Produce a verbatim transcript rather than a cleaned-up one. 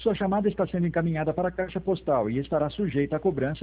Sua chamada está sendo encaminhada para a caixa postal e estará sujeita à cobrança